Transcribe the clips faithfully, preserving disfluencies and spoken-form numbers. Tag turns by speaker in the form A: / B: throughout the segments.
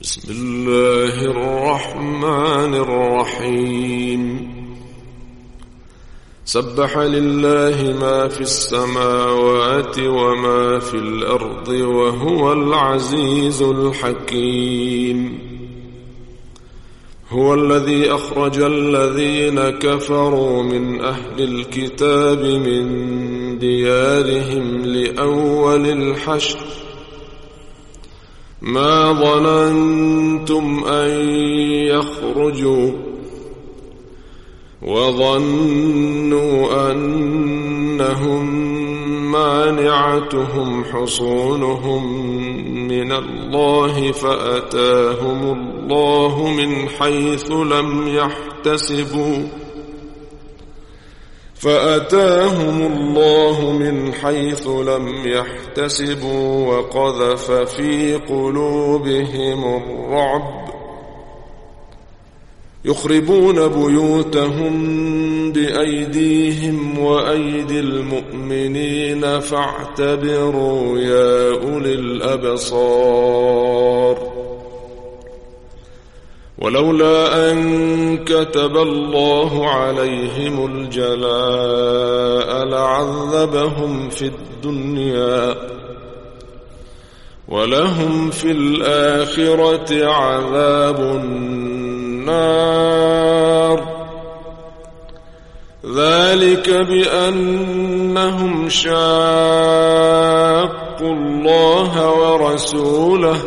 A: بسم الله الرحمن الرحيم. سبح لله ما في السماوات وما في الأرض وهو العزيز الحكيم. هو الذي أخرج الذين كفروا من أهل الكتاب من ديارهم لأول الحشر ما ظننتم أن يخرجوا وظنوا أنهم مانعتهم حصونهم من الله فأتاهم الله من حيث لم يحتسبوا فأتاهم الله من حيث لم يحتسبوا وقذف في قلوبهم الرعب يخربون بيوتهم بأيديهم وأيدي المؤمنين فاعتبروا يا أولي الأبصار. ولولا أن كتب الله عليهم الجلاء لعذبهم في الدنيا ولهم في الآخرة عذاب النار. ذلك بأنهم شاقوا الله ورسوله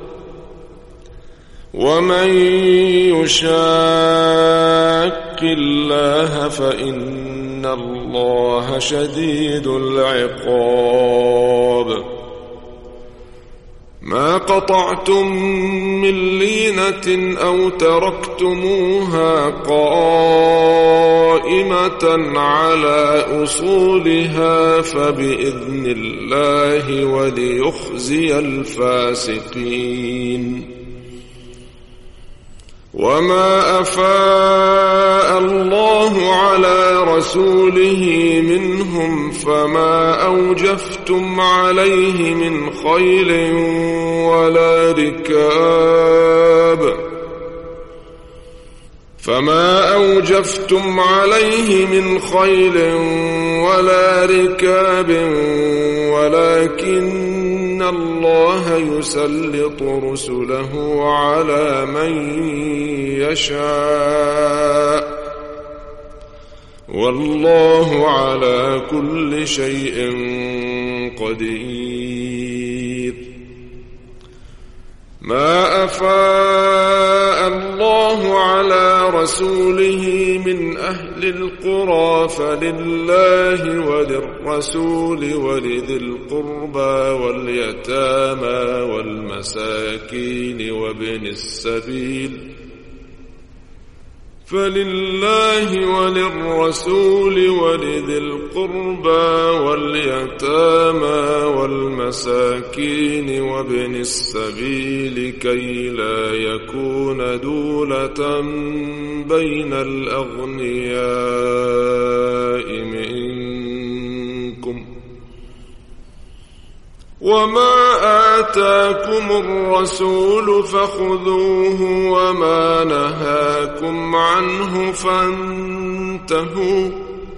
A: ومن يشاق الله فإن الله شديد العقاب. ما قطعتم من لينة أو تركتموها قائمة على أصولها فبإذن الله وليخزي الفاسقين. وما أفاء الله على رسوله منهم فما أوجفتم عليه من خيل ولا ركاب فما أوجفتم عليه من خيل ولا ركاب ولكن الله يسلط رسله على من يشاء والله على كل شيء قدير. ما أفاء الله على رسوله من أهل القرى فلله وللرسول ولذي القربى واليتامى والمساكين وابن السبيل فلله وللرسول ولذي القربى واليتامى والمساكين وابن السبيل كي لا يكون دولة بين الأغنياء منكم. وما آتاكم الرسول فخذوه وما نهاكم عنه فانتهوا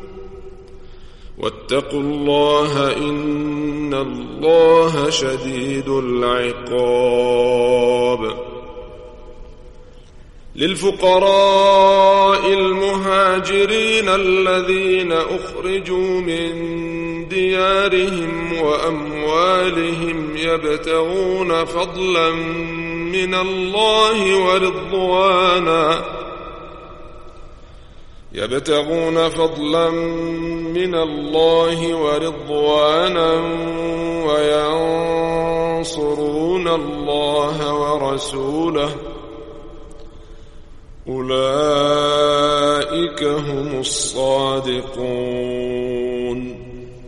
A: واتقوا الله إن الله شديد العقاب. للفقراء المهاجرين الذين أخرجوا من ديارهم وأموالهم يبتغون فضلا من الله ورضوانا يبتغون فضلا من الله ورضوانا وينصرون الله ورسوله أولئك هم الصادقون.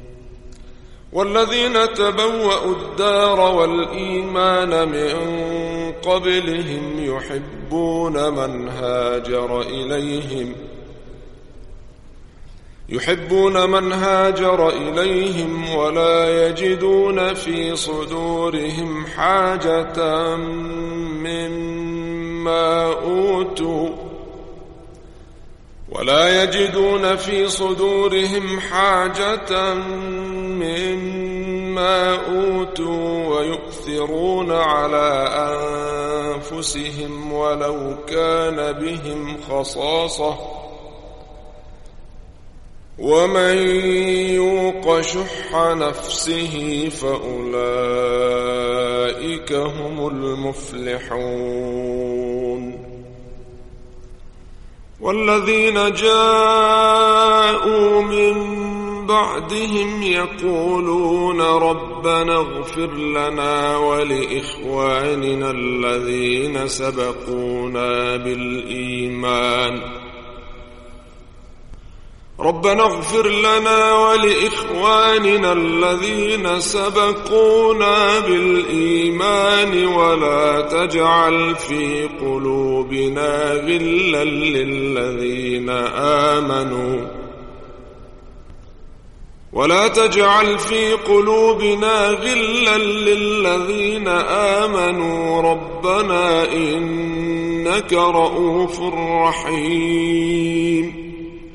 A: والذين تبوأوا الدار والإيمان من قبلهم يحبون من هاجر إليهم يحبون من هاجر إليهم ولا يجدون في صدورهم حاجة مما أوتوا ولا يجدون في صدورهم حاجة مما أوتوا ويؤثرون على أنفسهم ولو كان بهم خصاصة ومن يوق شح نفسه فأولئك هم المفلحون والذين جاءوا من بعدهم يقولون ربنا اغفر لنا ولإخواننا الذين سبقونا بالإيمان ربنا اغفر لنا ولإخواننا الذين سبقونا بالإيمان ولا تجعل في قلوبنا غلا للذين آمنوا ولا تجعل في قلوبنا غلا للذين آمنوا ربنا إنك رؤوف رحيم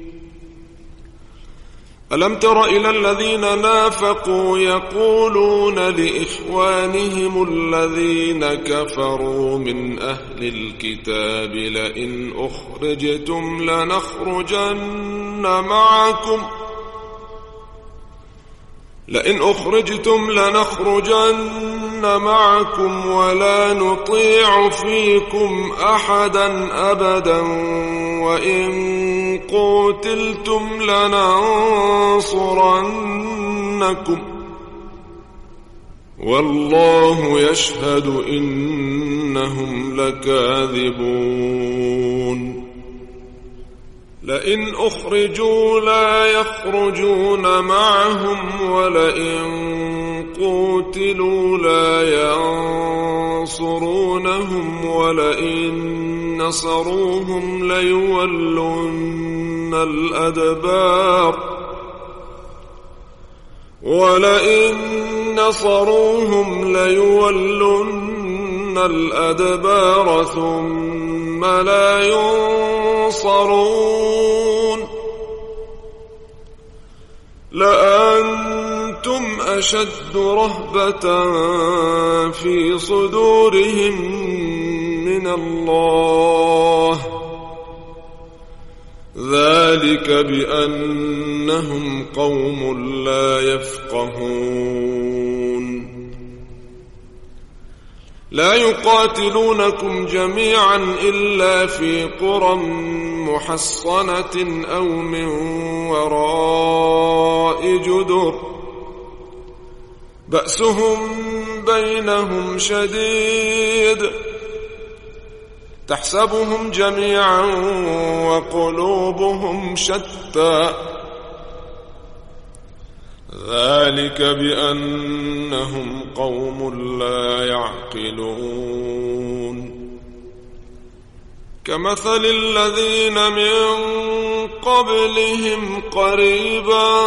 A: ألم تر إلى الذين نافقوا يقولون لإخوانهم الذين كفروا من أهل الكتاب لئن أخرجتم لنخرجن معكم لئن أخرجتم لنخرجن معكم ولا نطيع فيكم أحدا أبدا وإن قتلتم لننصرنكم والله يشهد إنهم لكاذبون لئن أخرجوا لا يخرجون معهم ولئن قتلوا لا ينصرونهم ولئن نصروهم ليولن الأدبار ولئن نصروهم ليولن الأدبار ثم لا ينصرون لأنتم أشد رهبة في صدورهم من الله ذلك بأنهم قوم لا يفقهون لا يقاتلونكم جميعا إلا في قرى محصنة أو من وراء جدر بأسهم بينهم شديد تحسبهم جميعا وقلوبهم شتى ذلك بأنهم قوم لا يعقلون كمثل الذين من قبلهم قريبا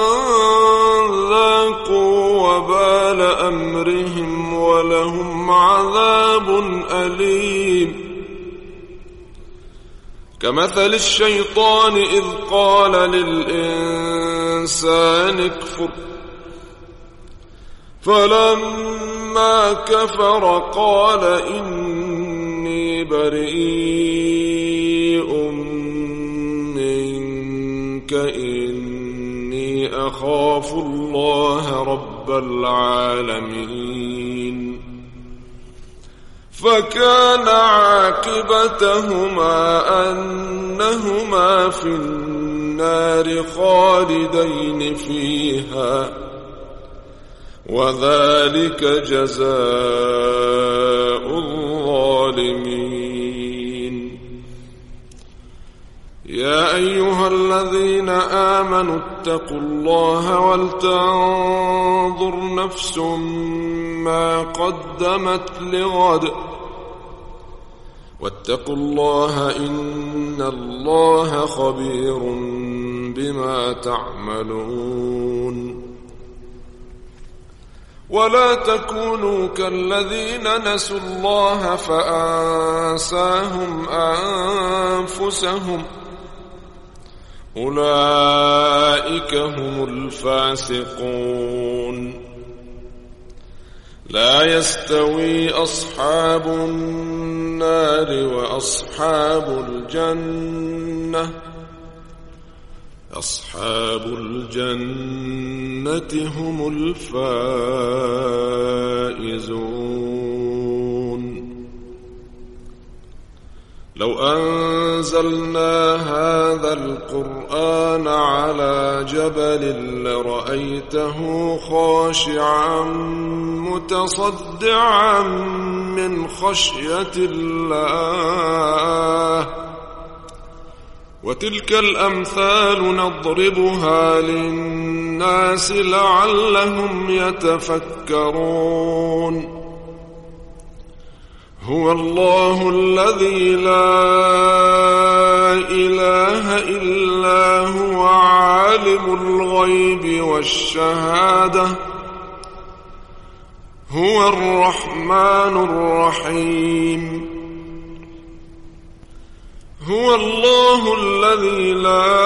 A: ذاقوا وبال أمرهم ولهم عذاب أليم كمثل الشيطان إذ قال للإنسان اكفر فلما كفر قال إني بريء منك إني أخاف الله رب العالمين فكان عاقبتهما أنهما في النار خالدين فيها وذلك جزاء الظالمين يا أيها الذين آمنوا اتقوا الله ولتنظر نفس ما قدمت لغد واتقوا الله إن الله خبير بما تعملون ولا تكونوا كالذين نسوا الله فأنساهم أنفسهم أولئك هم الفاسقون لا يستوي أصحاب النار وأصحاب الجنة أصحاب الجنة هم الفائزون لو أنزلنا هذا القرآن على جبل لرأيته خاشعا متصدعا من خشية الله وتلك الأمثال نضربها للناس لعلهم يتفكرون هو الله الذي لا إله إلا هو عالم الغيب والشهادة هو الرحمن الرحيم هو الله الذي لا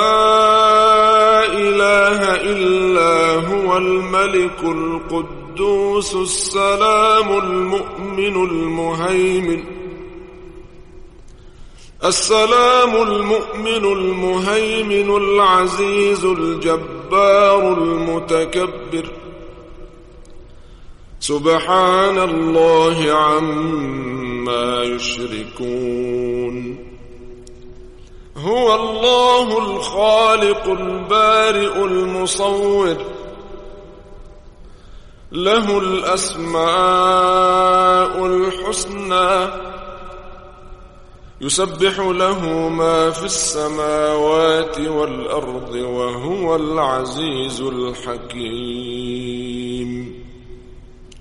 A: إله إلا هو الملك القدوس السلام المؤمن المهيمن السلام المؤمن المهيمن العزيز الجبار المتكبر سبحان الله عما يشركون هو الله الخالق البارئ المصور له الأسماء الحسنى يسبح له ما في السماوات والأرض وهو العزيز الحكيم